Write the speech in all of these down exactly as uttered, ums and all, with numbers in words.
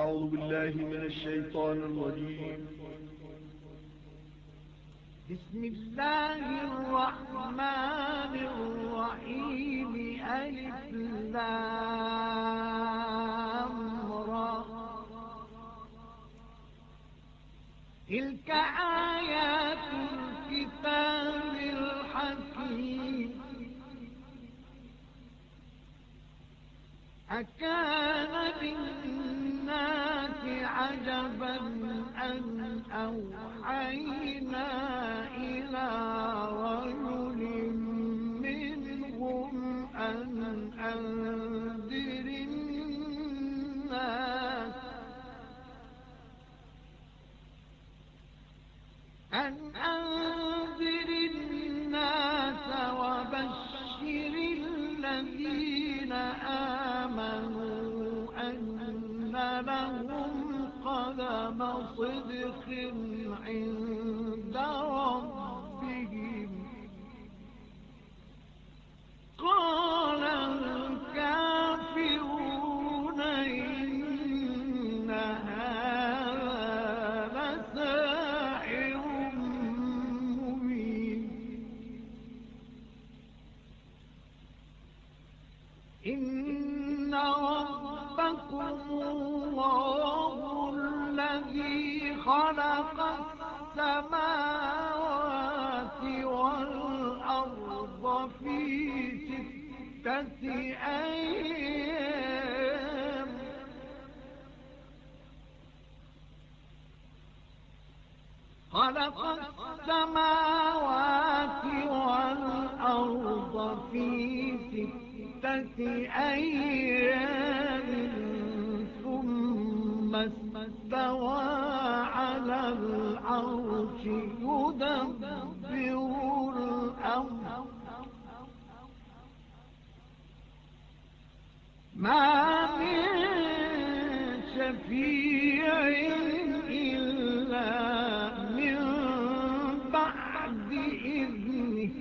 أعوذ بالله من الشيطان الرجيم. بسم الله الرحمن الرحيم. ألف لام را. تلك آيات الكتاب الحكيم. أكان للناس عجبا أن أوحينا إلى رجل منهم أن أنذر الناس أن أنذر الناس وبشر الذين آمنوا أن لهم قدم صدق عند ربهم. قال الكافرون إن هذا لساحر مبين. إن ربكم الله الذي خلق السماوات والأرض في ستة أيام خلق السماوات والأرض في ستة أيام ثم استوى على العرش يدبر الأمر ما من شفيع إلا من بعد إذنه.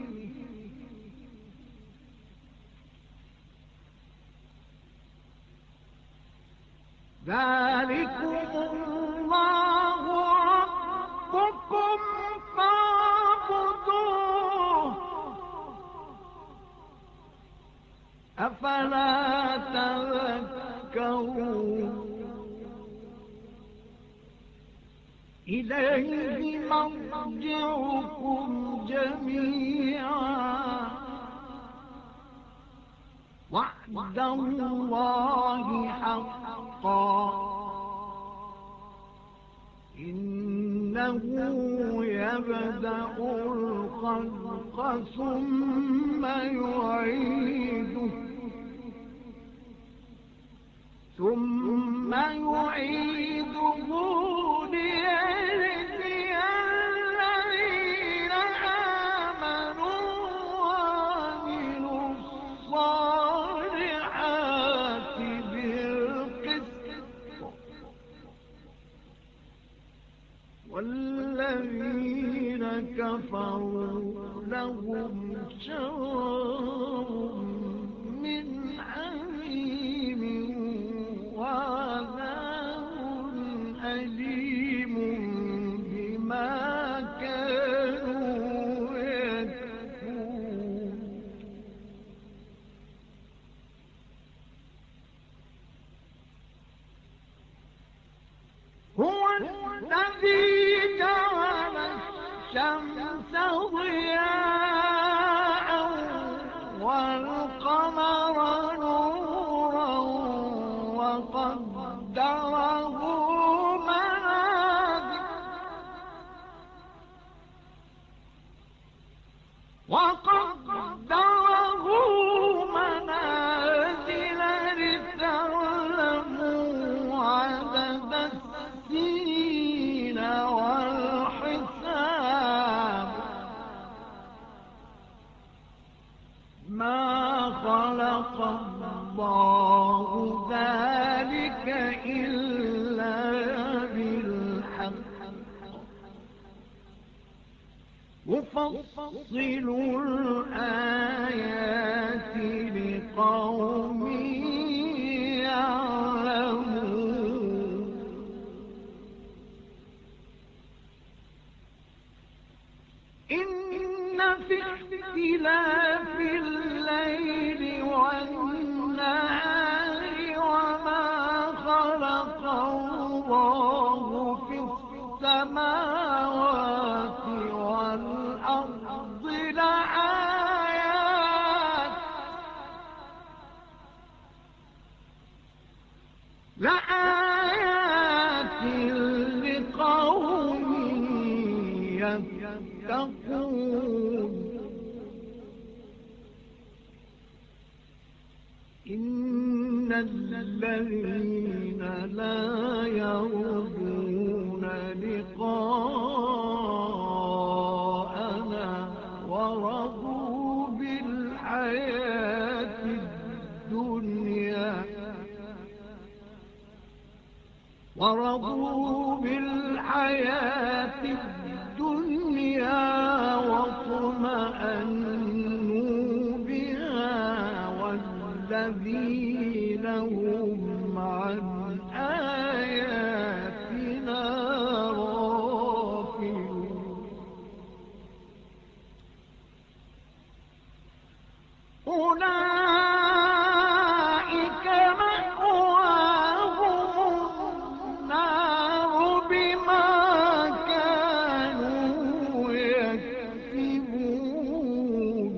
ذلكم الله ربكم فاعبدوه أفلا تذكرون. إليه مرجعكم جميعا وعد الله حقا إنه يبدأ الخلق ثم يعيده ثم يعيده ليجزي الذين آمنوا وعملوا الصالحات بالقسط والذين كفروا لهم شراب من حميم وعذاب أليم بما كانوا يكفرون. هو الذي جعل الشمس ضياء والقمر نورا وقدره منازل وقدره منازل لتعلموا عدد السنين والحساب. ما خلق الله ذلك إلا بالحق يفصل الآيات لقوم يعلمون. إن في اختلاف الليل والنهار وما خلق الله في السماوات والأرض لآيات لآيات لقوم يتقون. إن الذين لا يرجون لقاءنا ورضوا بالحياة الدنيا ورضوا بالحياة الدنيا واطمأنوا بها والذين هم عن آياتنا غافلون. أولئك مأواهم النار بما كانوا يكسبون.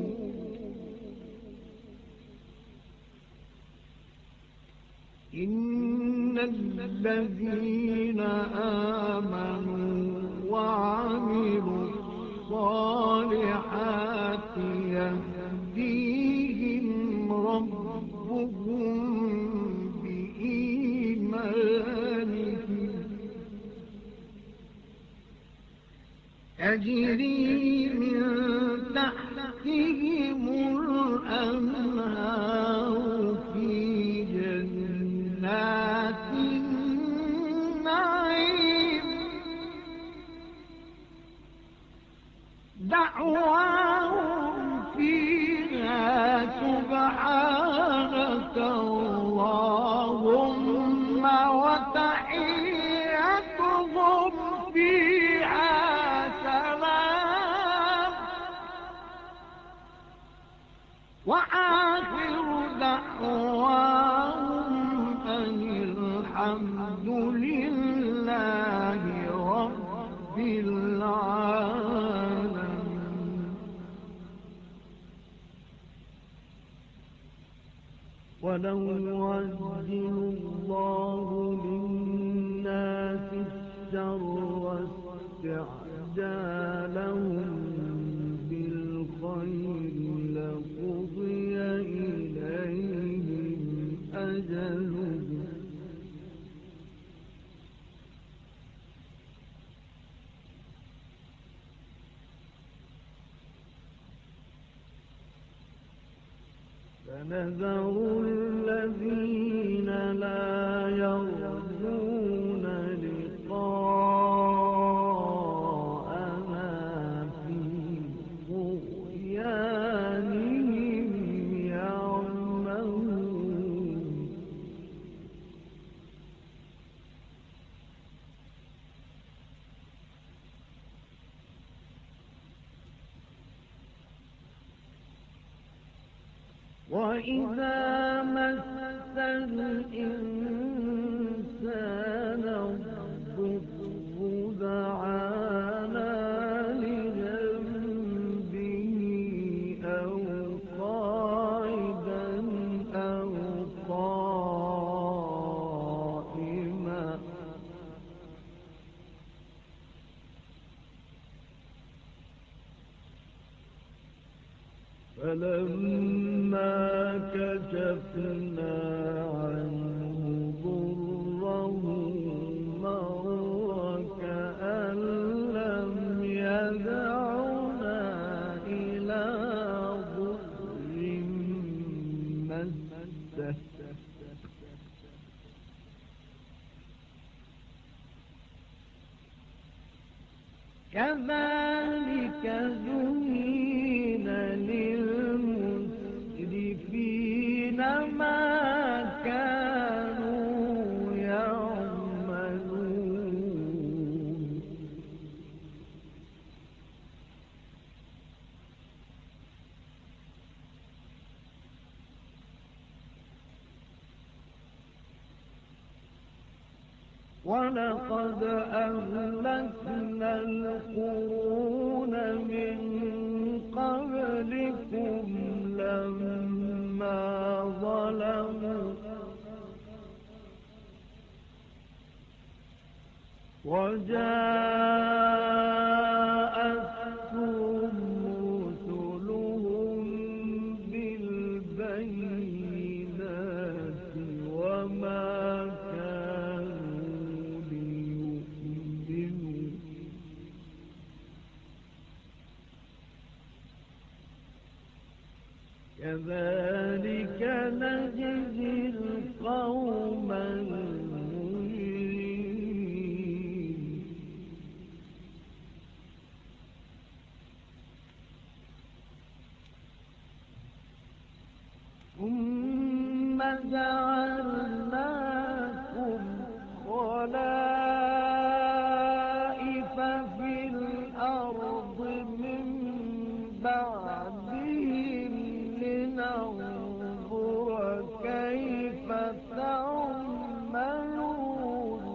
إن الذين آمنوا وعملوا الصالحات يهديهم ربهم بإيمانهم تجري من تحتهم الأنهار في جنات النعيم دعواهم فيها سبحانك اللهم وتحيتهم فيها سلام وآخر دعواهم أن الحمد لله رب العالمين. ولو يعجل الله للناس الشر استعجالهم بالخير لقضي إليهم أجلهم فنذر الذين لا يرجون لقاءنا في طغيانهم يعمهون. وإذا مس الإنسان الضر دعانا لجنبه أو قاعدا أو قائما فلما كشفنا عنه ضره مر كأن لم يدعنا إلى ضر مسه كذلك زين للمسرفين ما كانوا يعملون. ولقد أهلكنا القرون من قبلكم لما ظلموا وجاءتهم رسلهم بالبينات وما كانوا ليؤمنوا كذلك نجزي القوم المجرمين. ثم جعلناكم خلائف في الأرض من بعدهم لننظر كيف تعملون.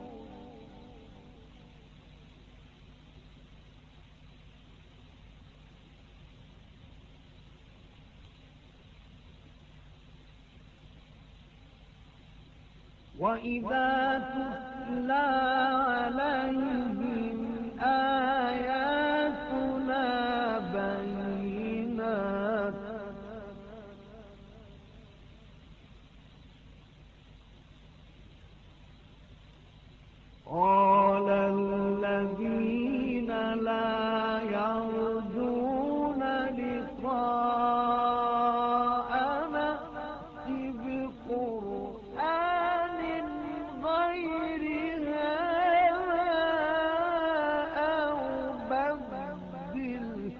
وإذا تتلى عليهم آياتنا بينات قال الذين لا يرجون لقاءنا ائت بقرآن غير هذا أو بدله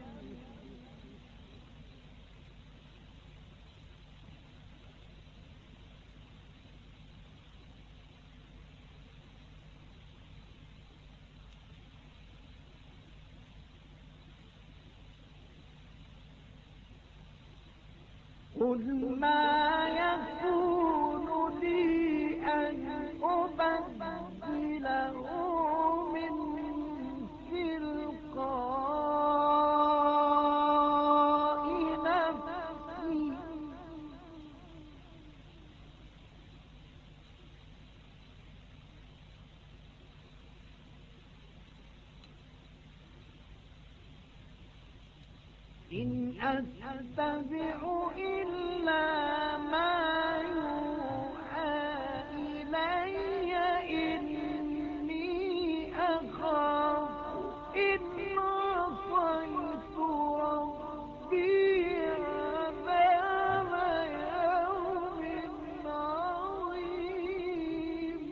قل ما يكون لي أن أبدله من تلقاء نفسي إن أتبع إلا ما يوحى إلي إني أخاف إن عصيت ربي عذاب يوم عظيم.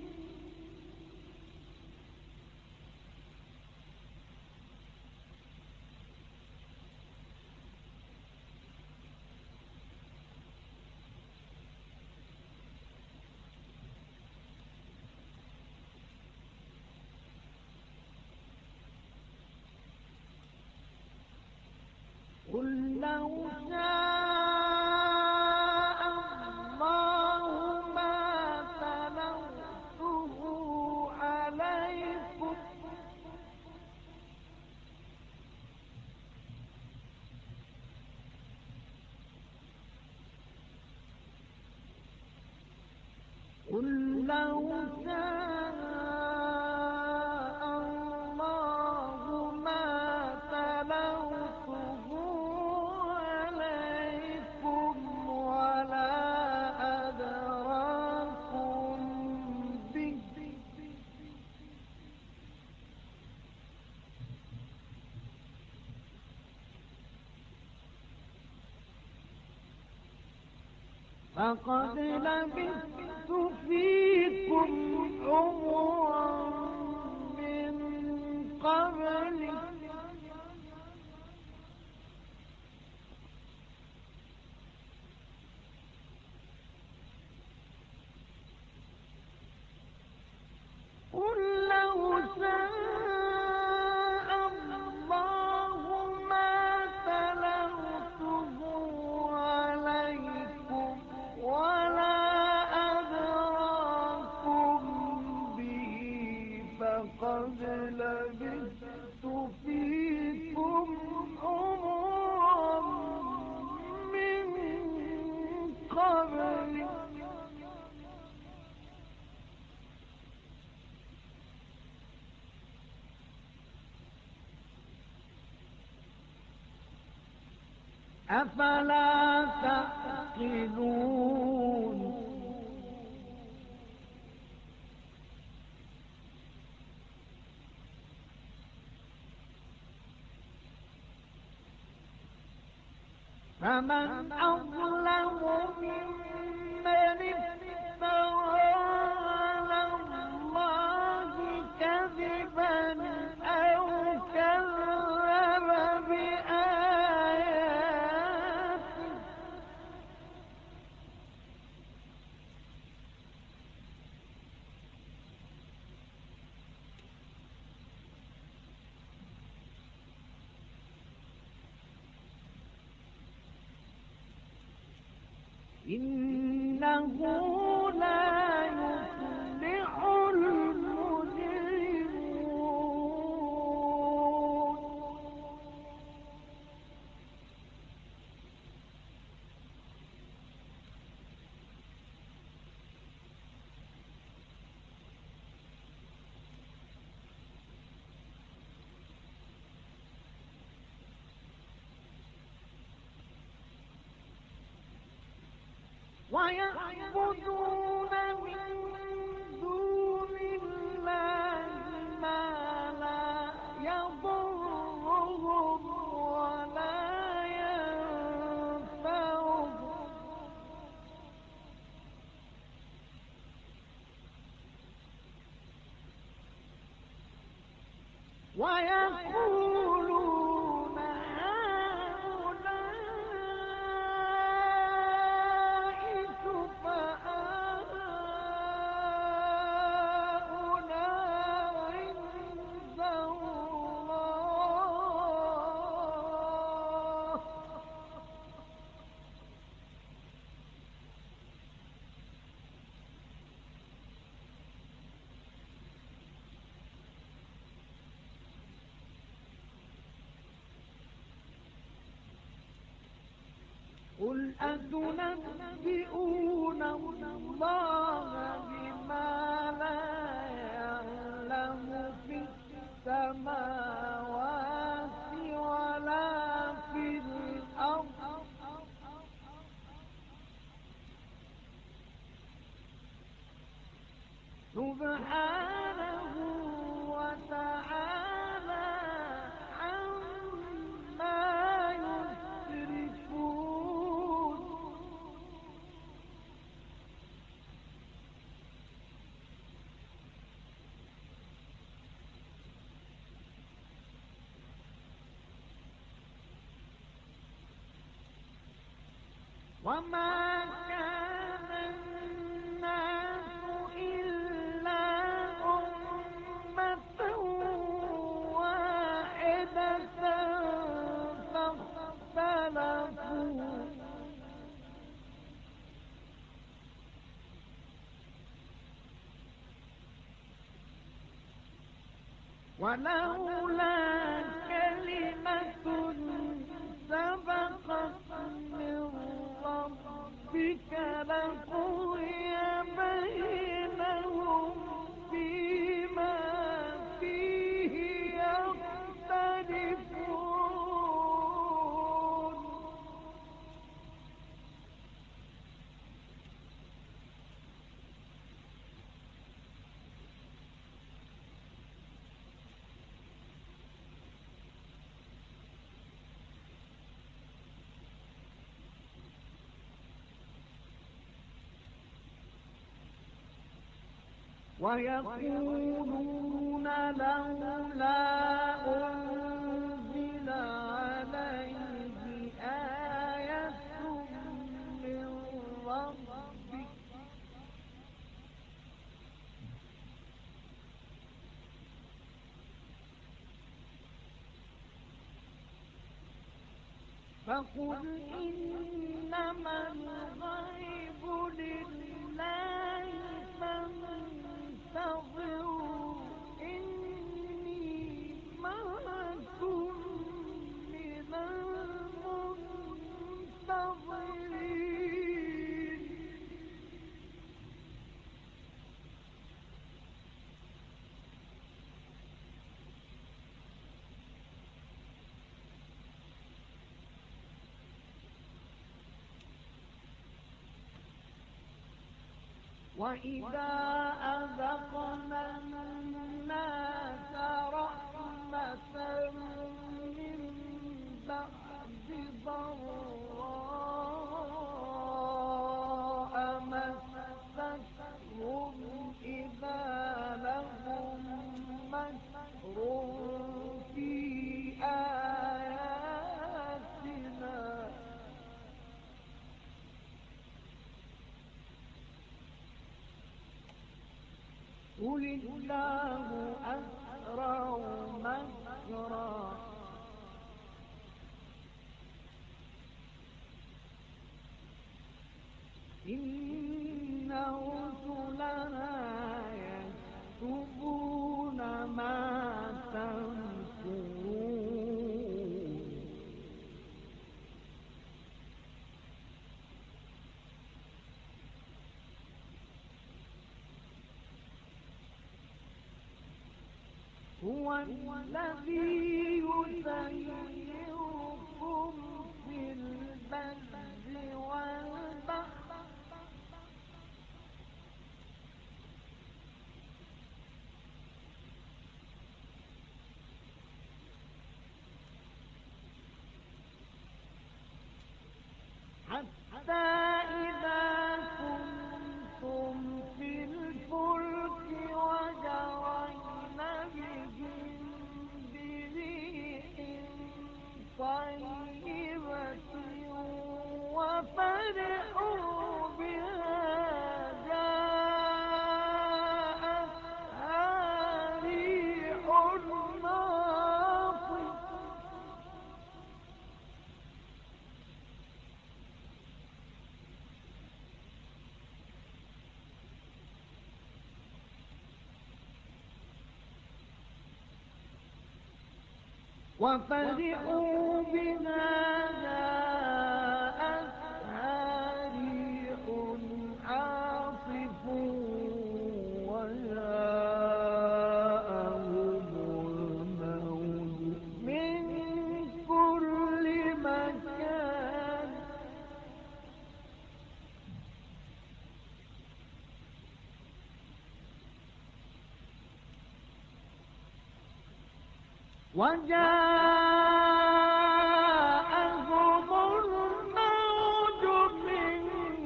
قل لو شاء الله ما تلوته عليكم قل لو شاء الله ما تلوته عليكم ولا أدراكم به فقد لبثت فيكم عمرا من قبله قل لو شاء الله ما تلوته عليكم ولا أدراكم لبثت فيكم عمرا من قبل أفلا تعقلون فمن أظلم ممن افترى على الله كذبا أو كذب بآياته إنه لا يفلح المجرمون ويعبدون من دون الله ما لا يضرهم ولا ينفعهم ويقولون هؤلاء شفعاؤنا عند الله قل أتنبئون الله بما لا يعلم في السماوات ولا في الأرض سبحانه وتعالى عما يشركون وما كان الناس إلا أمة واحدة فاختلفوا ولولا كلمة سبقت من ربك لقضي بينهم فيما فيه يختلفون ويقولون لولا أنزل عليه آية من ربه فقل إنما الغيب لله فانتظروا إني وإذا أذقنا الناس رحمة من بعد ضراء مستهم إذا لهم مكر في آياتنا قل الله أسرع مكرا إن رسلنا يكتبون ما تمكرون هو الذي يسيركم في البر والبحر حتى إذا كنتم في الفلك وجرين بهم بريح طيبة وفرحوا بها جاءتها ريح عاصف وفرحوا بها جاءتها ريح عاصف وجاءهم الموج من كل مكان وجاءهم الموج من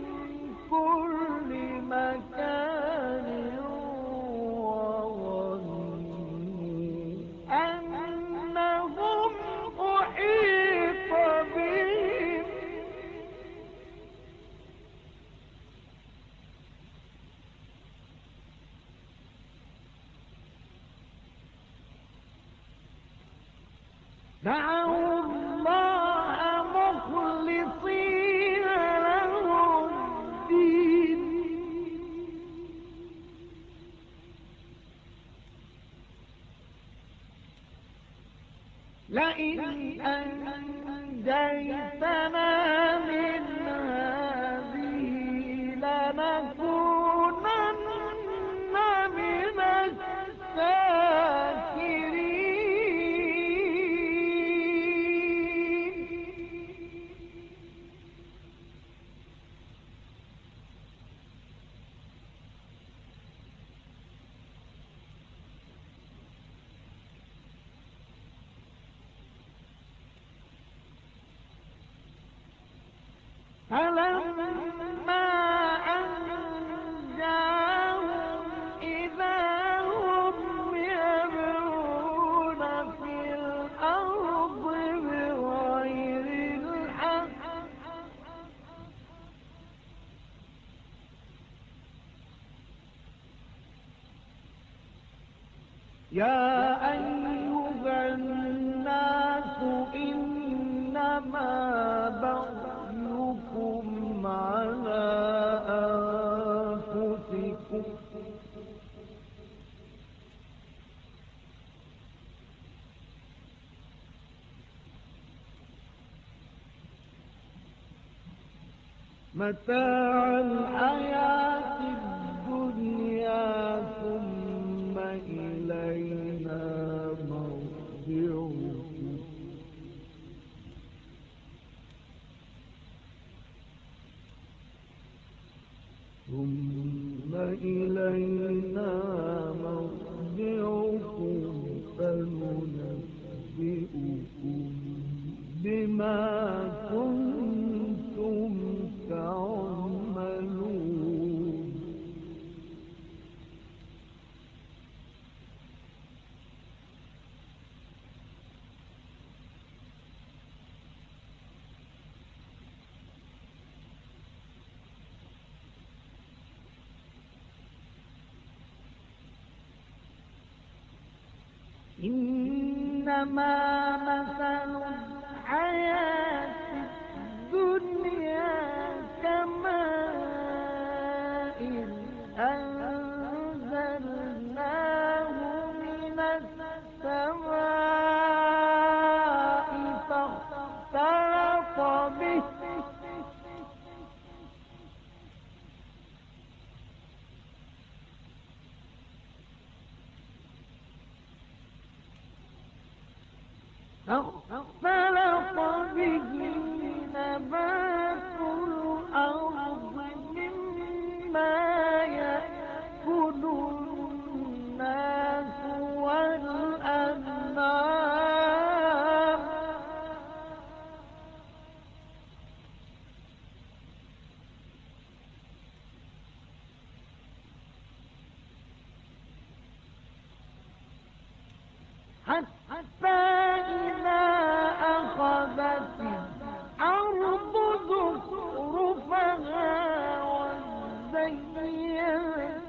كل مكان وظنوا أنهم أحيط بهم دعوا الله مخلصين له الدين لئن أنجيتنا من هذه لنكونن من الشاكرين فلما أنجاهم إذا هم يبغون في الأرض بغير الحق يا أيها الناس إنما بغيكم على أنفسكم متاع الحياة الدنيا ثم إلينا مرجعكم ثم إلينا مرجعكم فننبئكم بما كنتم تعملون إنما مثل الحياة الدنيا كماء أنزلناه من السماء فاختلط به فاختلط به نبات الأرض مما يأكل الناس والأنعام حتى إذا أخذت الأرض زخرفها وزينت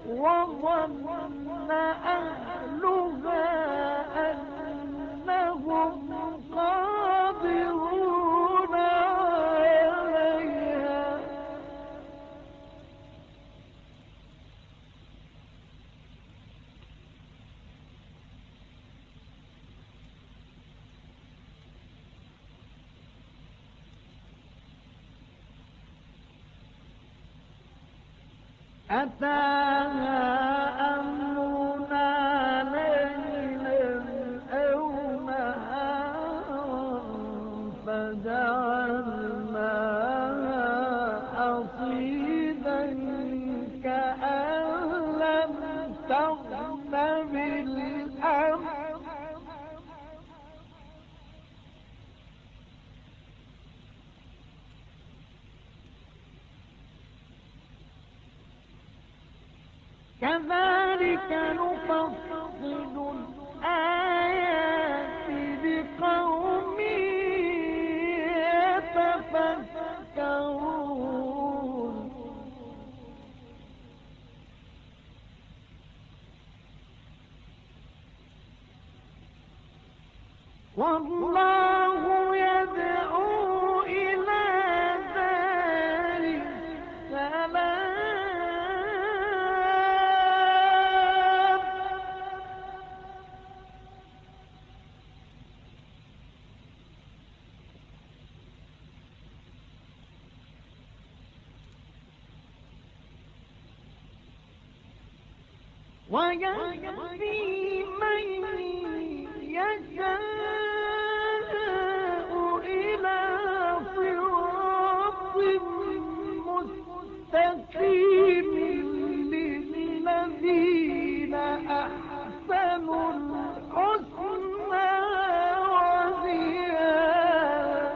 وظن أهلها أنهم قادرون عليها أتاها أمرنا ليلا أو نهارا فجعلناها حصيدا كأن لم تغن بالأمس كذلك نفصل الآيات لقوم يتفكرون والله يدعو إلى دار السلام ويهدي من يشاء إلى صراط مستقيم للذين أحسنوا الحسنى وزيادة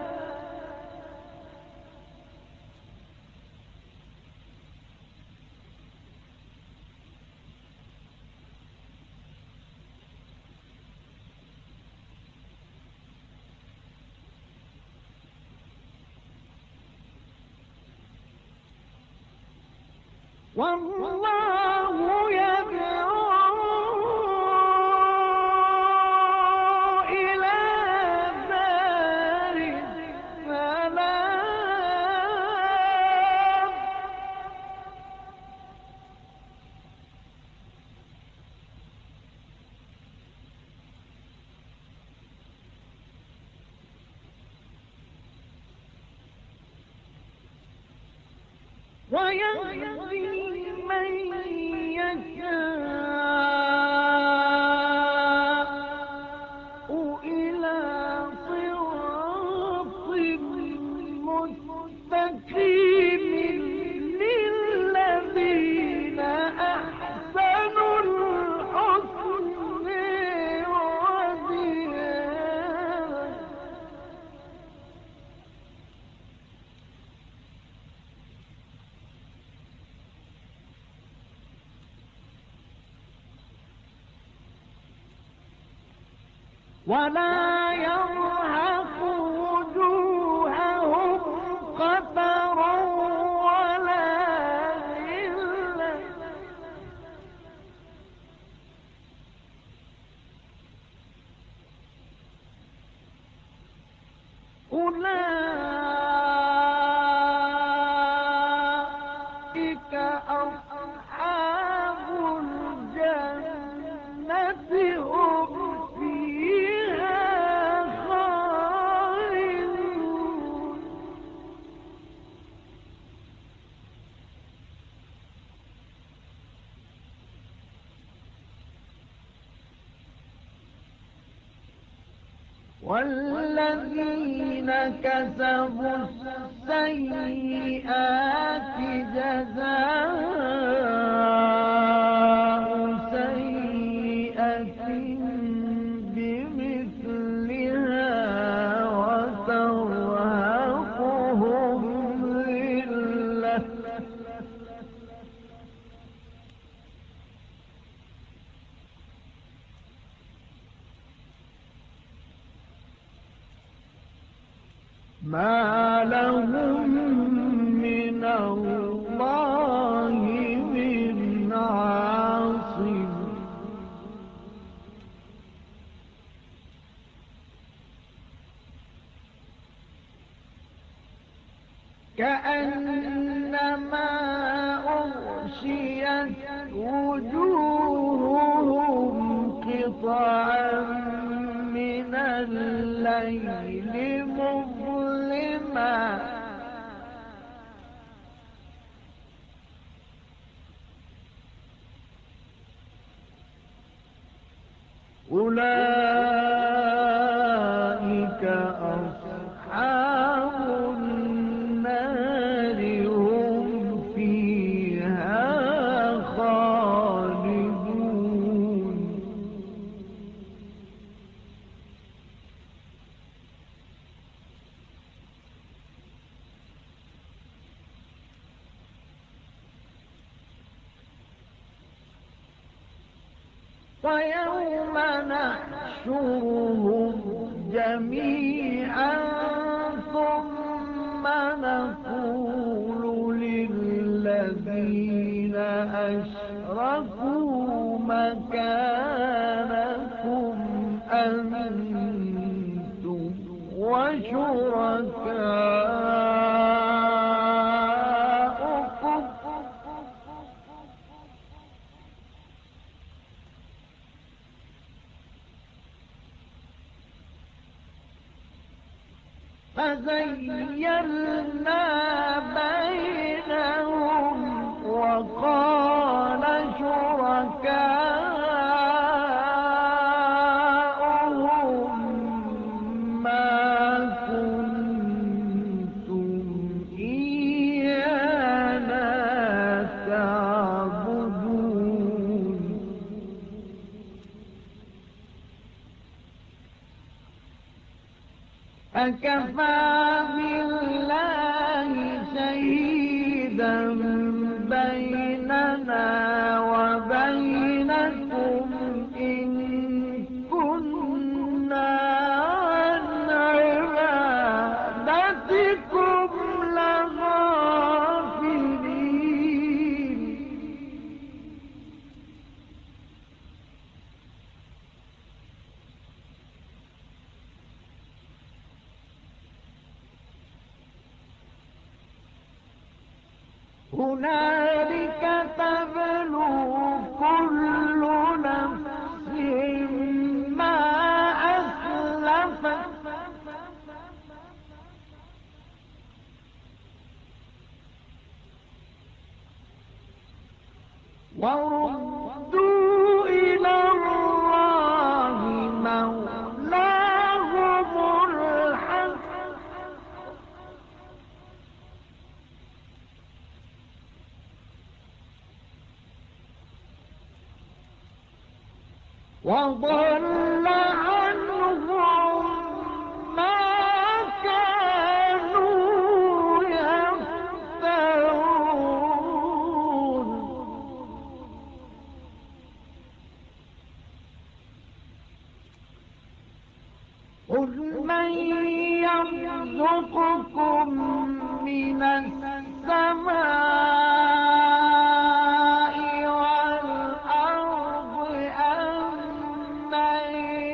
والله يدعو إلى دار السلام ويهدي من يشاء إلى صراط مستقيم للذين ولا يرهق وجوههم قتر ولا ذلة أولئك أصحاب الجنة هم فيها خالدون والذين كسبوا السيئات جزاء سيئة بمثلها وترهقهم ذلة ما لهم من الله من عاصم كأنما أغشيت وجوههم قطعا من الليل مظلما أولئك أصحاب النار هم فيها خالدون ويوم نحشرهم جميعا ثم نقول للذين أشركوا مكانكم أنتم وشركاؤكم فزيّلنا بينهم وقال شركاؤهم ما كنتم إيانا تعبدون أكفى بالله شهيدا بيننا وبينكم إن كنا عن عبادتكم لغافلين هنالك تبلو كل نفس ما أسلفت وردوا إلى الله مولاهم الحق وضل عنهم ما كانوا يفترون قل من يرزقكم من السماء والأرض أم من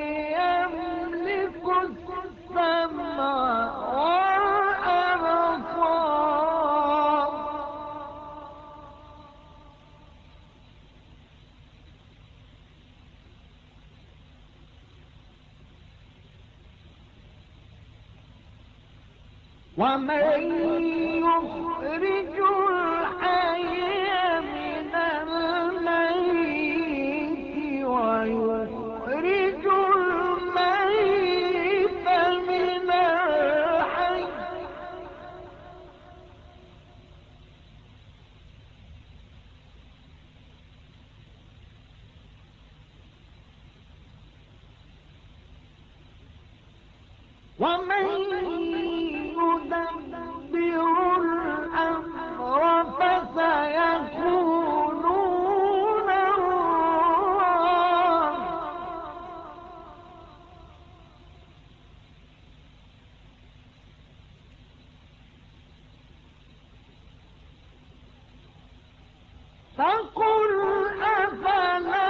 يملك السمع والأبصار ومن يخرج الحي من الميت ويخرج الميت من الحي ومن يدبر الأمر فسيقولون الله فقل أفلا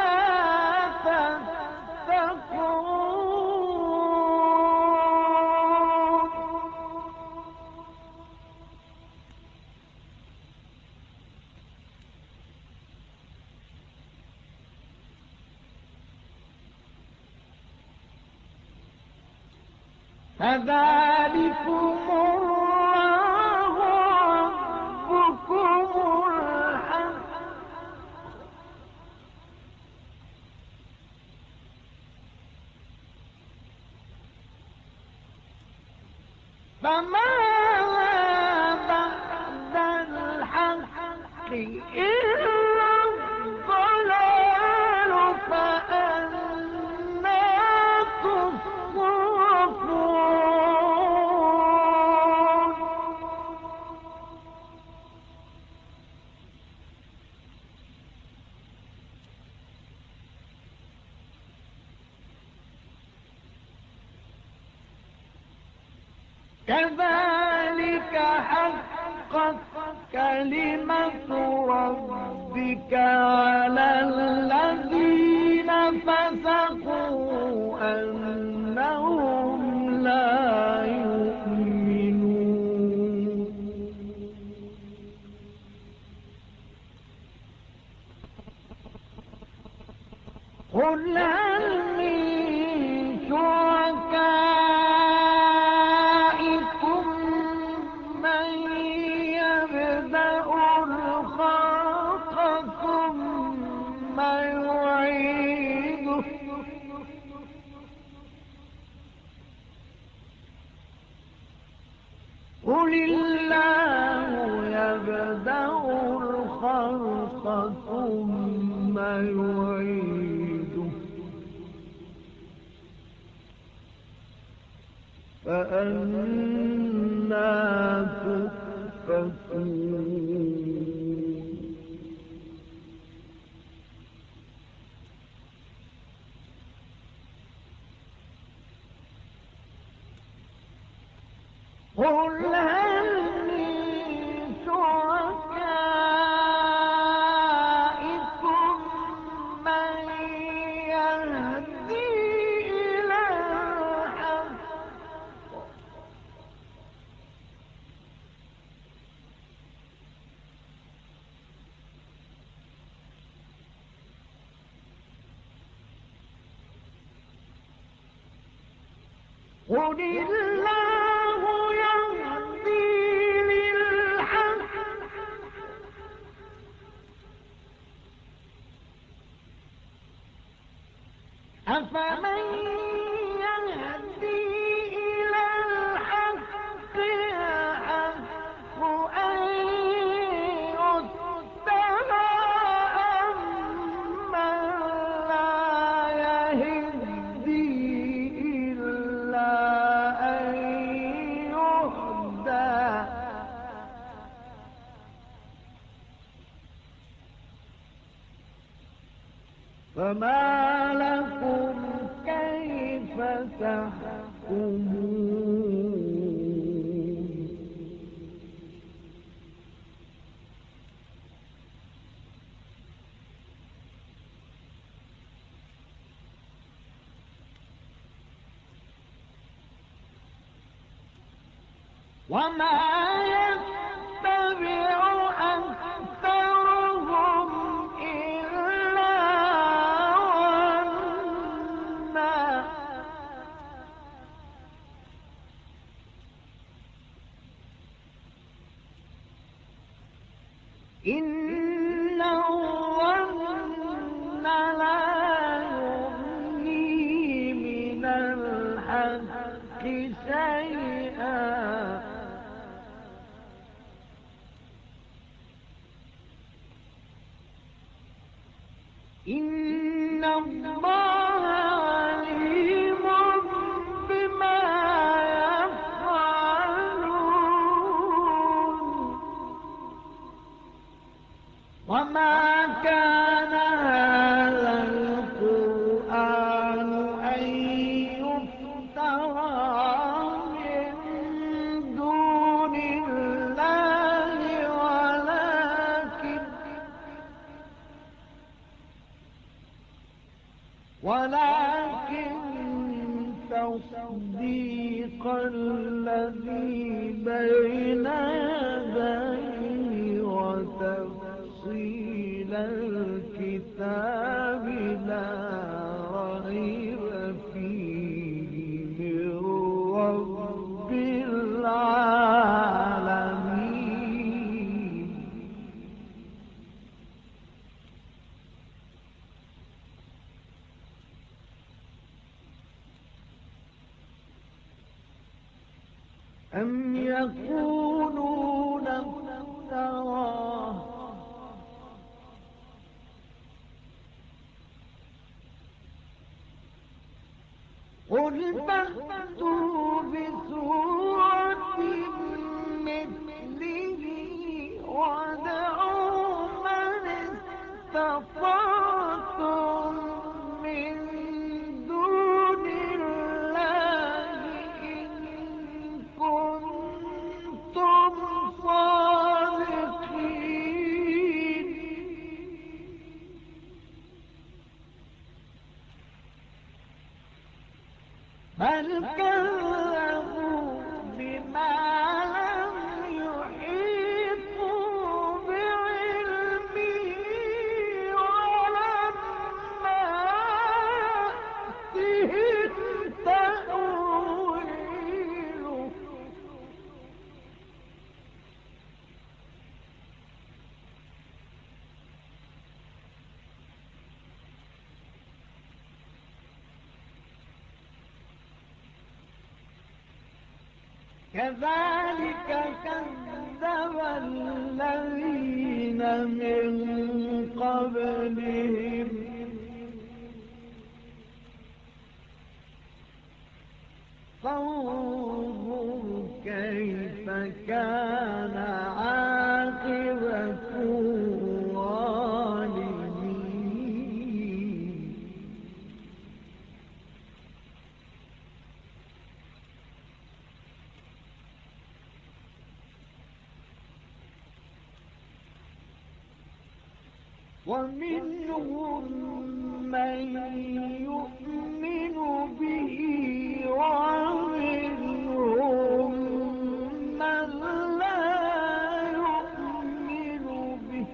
فذلكم الله ربكم الحق فماذا بعد الحق إلا الضلال فأنى تصرفون كذلك حقت كلمة ربك على الذين فسقوا أنهم لا يؤمنون قل هل من شركائكم من يبدأ الخلق ثم يعيده قل الله يبدأ الخلق ثم يعيده فأنى تؤفكون قل هل من شركائكم من يهدي إلى الحق قل الله يهدي للحق أفمن يهدي إلى الحق أحق أن يتبع أمن لا يهدي إلا أن يهدى فما لكم كيف تحكمون وما يتبع أكثرهم إلا ظنا إن الظن لا يغني من الحق شيئا إن الله عليم بما يفعلون وما كان هذا القرآن أن يفترى من دون الله ولكن ولكن تصديق الذي بين يديه وتفصيل الكتاب لا ريب فيه من رب العالمين أم يقولون افتراه قل فأتوا بسورة مثله وادعوا من استطعتم من دون الله إن كنتم صادقين بل كذبوا بما لم يحيطوا بعلمه ولما يأتهم تأويله كذلك كذب الذين من قبلهم فانظر كيف كان عاقبة الظالمين ومنهم من يؤمن به ومنهم من لا يؤمن به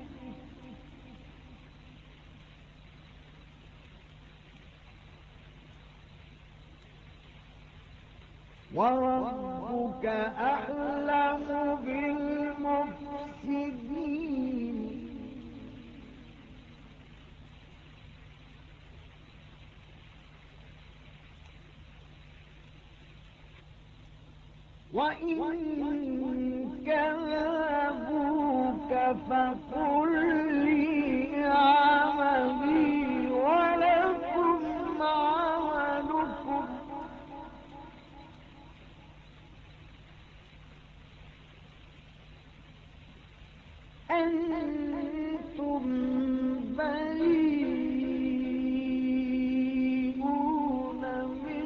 وربك أعلم بالمفسدين وإن كذبوك فقل لي عملي ولكم عملكم أنتم بريئون من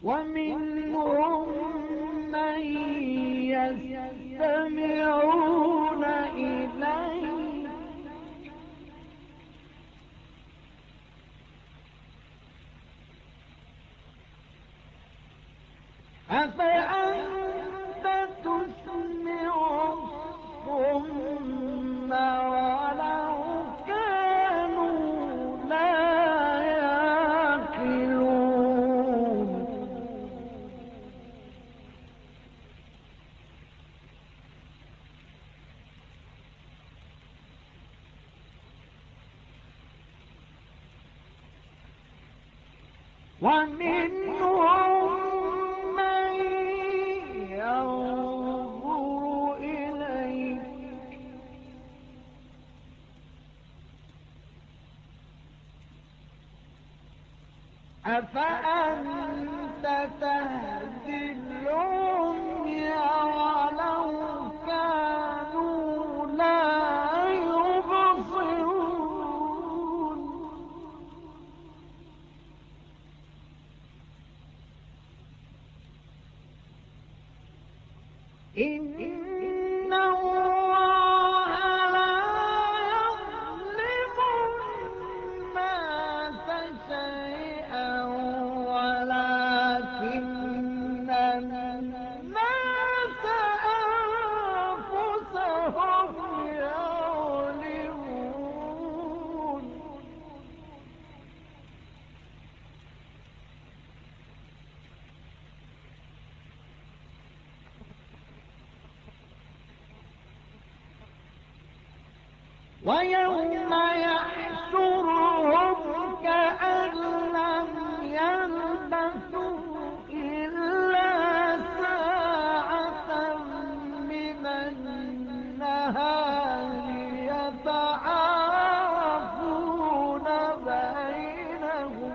ومنهم من يستمعون إليك أفأنت تسمع الصم ولو كانوا لا يعقلون ومنهم من ينظر إليك أفأنت تهدي العمي ولو كانوا لا يبصرون إن الله لا يظلم الناس شيئا ولكن الناس أنفسهم يظلمون ويوم يحشرهم كأن لم يلبثوا إلا ساعة من النهار يتعارفون بينهم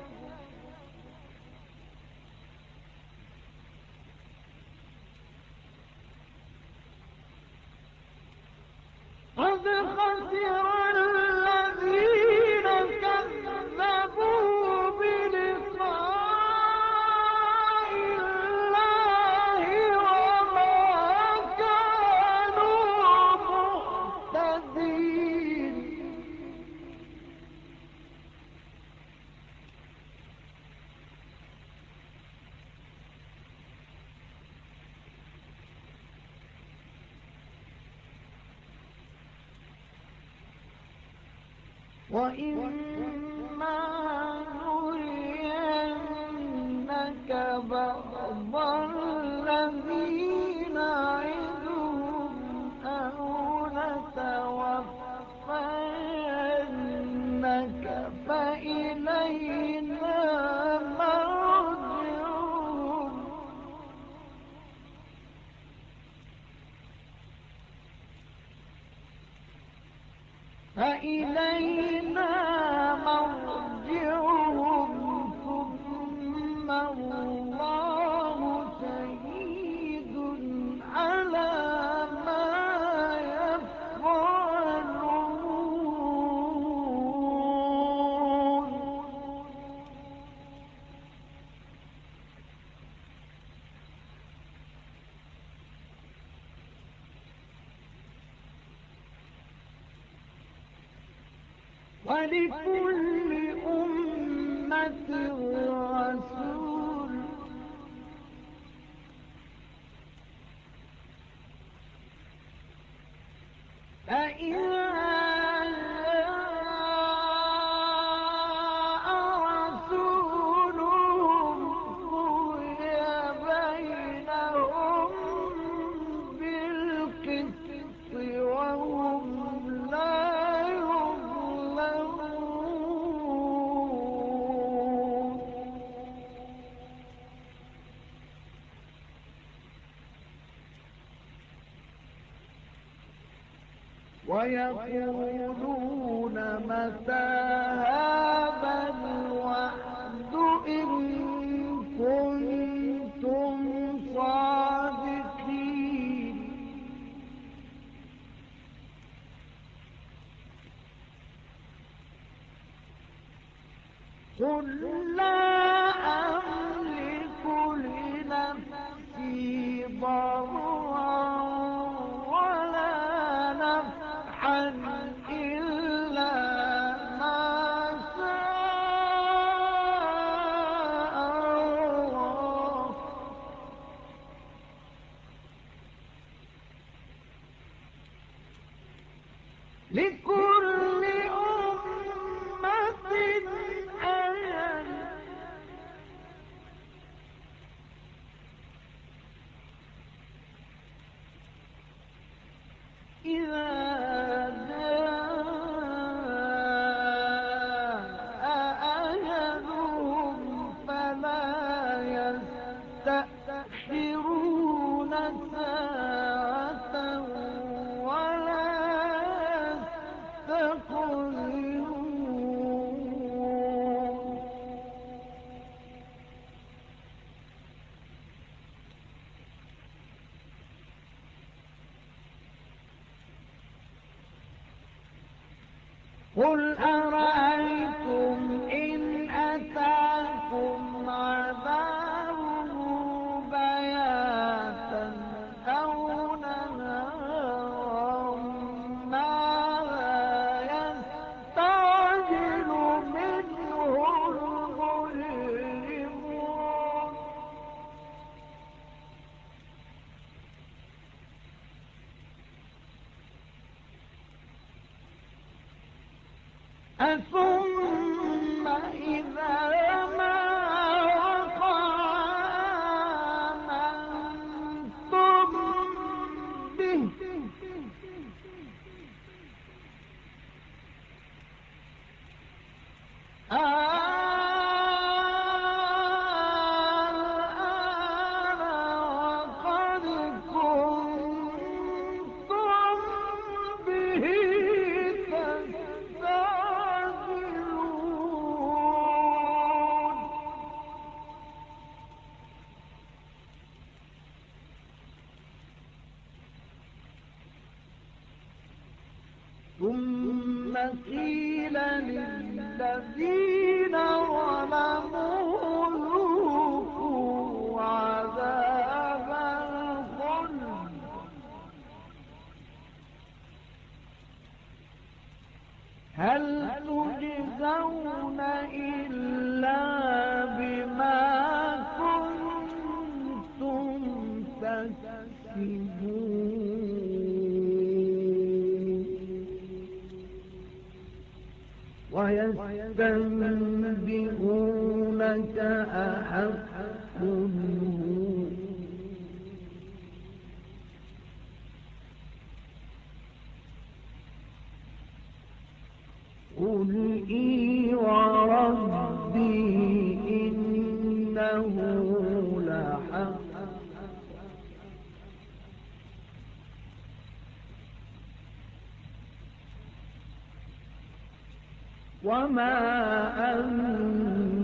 قد خسر الذين كذبوا بلقاء الله وما كانوا مهتدين وإما نرينك بعض الذي نعدهم أو نتوفينك فإلينا مرجعهم فإلينا مرجعهم ثم الله شهيد على ما يفعلون ولكل أمة رسول فإذا جاء رسولهم قضي بينهم بالقسط وهم لا ويقولون متى هذا الوعد إن كنتم صادقين قل لا أملك لكل أمة أجل إذا جاء أجلهم فلا يستأخرون ساعة ولا يستقدمون قل أرأيتم إن أتاكم عذابه بياتا أو نهارا ماذا يستعجل منه المجرمون أثم إذا ما وقع آمنتم به الآن وقد كنتم به تستعجلون ثم قيل للذين ظلموا ذوقوا عذاب الخلد هل تجزون إلا بما كنتم تكسبون ويستنبئونك أحق هو قل إي وربي إنه لحق وما أنتم